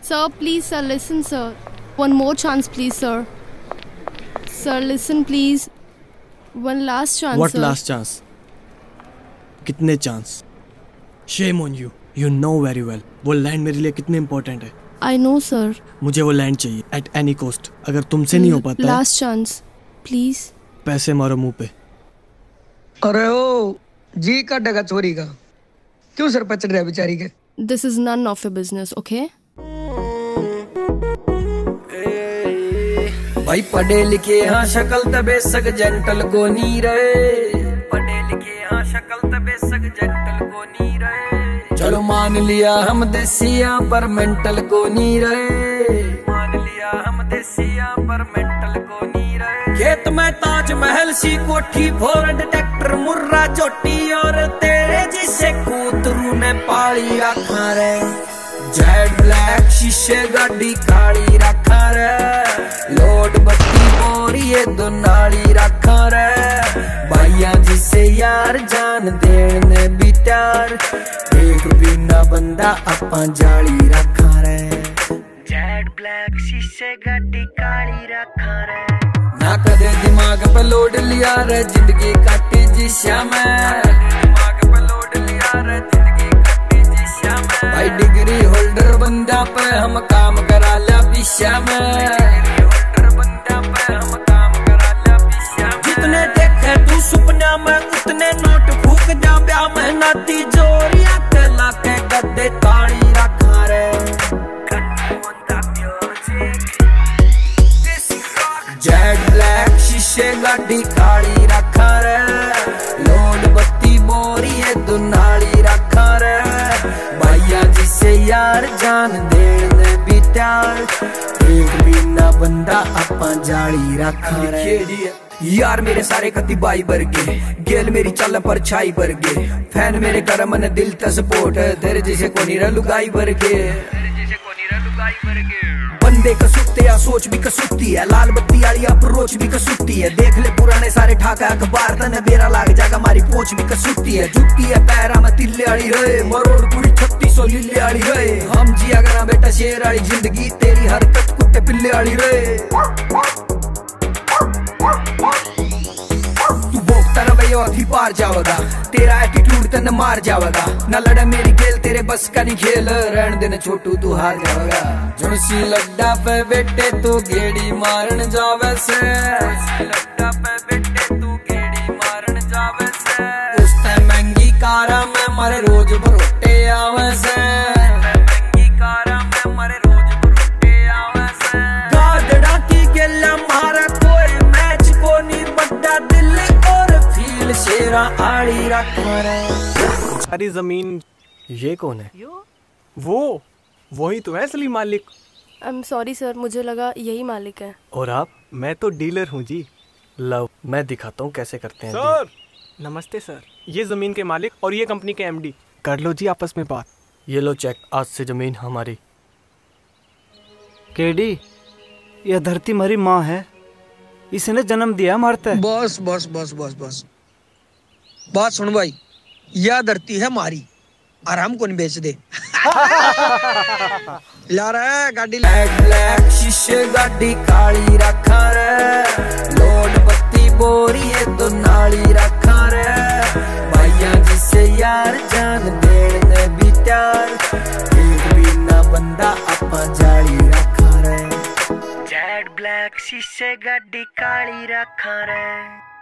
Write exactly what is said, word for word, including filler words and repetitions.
Sir, please, sir, listen, sir. One more chance, please, sir. Sir, listen, please. One last chance, What sir. last chance? कितने chance? Shame on you. You know very well. वो land मेरे लिए कितने important है. I know, sir. मुझे वो land चाहिए at any cost. अगर तुमसे नहीं हो पाता है, Last chance, please. पैसे मारो मुंह पे. अरे ओ जी का डगा चोरी का क्यों सर पे चढ़ रहा है बेचारी के. This is none of your business, okay? भाई पढ़े लिखे हाँ शक्ल तबे सक जेंटल को नी रहे. पढ़े लिखे हाँ शक्ल तबे सक जेंटल को नी रहे. चलो मान लिया हम देसिया पर मेंटल को नी रहे. मान लिया हम देसिया पर मेंटल को नी रहे. खेत में ताजमहल सी कोठी फोर्ड ट्रैक्टर मुर्रा चोटी और तेरे जिसे कूतरू ने पाली रखा रे. जेड ब्लैक शीशे गाड़ी काली रखा रे. लोड बत्ती बोरिए दो नाली रखा रे. भाइया जिसे यार जान देने भी त्यार. एक बिना बंदा अपा जाली रखा रे. जेड ब्लैक शीशे गाड़ी काली रखा रे. ना कदे दिमाग पे लोड लिया रे जिंदगी काटी जिस्या में. दिमाग पे लोड लिया रे जिंदगी काटी जिस्या में. भाई डिग्री होल्डर बंदा पे हम काम करा लिया पिस्या में. जितने देखे तू सुपना में उतने नोट फूक जा ब्याह में. नाती जोरिया के लाके गद्दे ताड़ी रखा रे. जेड ब्लैक शीशे गाड़ी काली रखा रे. लोड बत्ती बोरी है दो नाली रखा रे. भाइया जिसे यार जान देने भी त्यार. एक बिना बंदा अपा जाली रखा रे. यार मेरे सारे कति बाई वर्गे. गेल मेरी चल पर छाई वर्गे. फैन मेरे कर मन दिल त सपोर्ट. तेरे जैसे कोनी लुगाई वर्गे. बंदे कसुत्ते या सोच भी कसुत्ती है. लाल बत्ती वाली अप्रोच भी कसुत्ती है. देख ले पुराने सारे ठाका अखबार तने बेरा लाग जागा. मारी पोच भी कसुत्ती है. जुत्ती है पैरा में तिल्ले वाली रहे. मरोड़ पूरी छत्तीस सौ लिल्ले वाली रहे. हम जिया करा बेटा शेर वाली जिंदगी. तेरी हरकत कुत्ते पिल्ले वाली रहे. तू भोगता रवैया अभी पार जावेगा. तेरा एटीट्यूड तने मार जावेगा. न लड़े मेरी खेल तेरे बस का नहीं खेल. रहन देने छोटू तू हार जावेगा. झुनसी लड्डा पे बेटे तू गेड़ी मारन जावे से. लड्डा पे बेटे तू गेड़ी मारन जावे से. उस टाइम महंगी कारा में मारे रोज भरोटे आवे से. महंगी कारा में मारे रोज भरोटे आवे से. गादड़ा की गेला मारा कोई मैच को नहीं बड्डा दिल और फील शेरा आड़ी रखा रे. सारी जमीन. ये कौन है? वो वही तो है असली मालिक. आई एम सॉरी सर, मुझे लगा यही मालिक है. और आप? मैं तो डीलर हूँ जी. लव मैं दिखाता हूँ कैसे करते हैं. सर नमस्ते सर. ये जमीन के मालिक और ये कंपनी के एमडी. कर लो जी आपस में बात. ये लो चेक. आज से जमीन हमारी. केडी यह धरती हमारी माँ है. इसने जन्म दिया मारता है. बस बस बस बस बस बात सुन भाई. यह धरती है मारी आराम को नहीं बेच दे. ला रहा है गाड़ी. ब्लैक ब्लैक शीशे गाड़ी काली रखा रे. लोड बत्ती बोरी है दो नाली रखा रे. भाइया जिसे यार जान देने भी त्यार. एक बिना बंदा अपा जाली रखा रे. जेड ब्लैक शीशे गाड़ी काली रखा रे.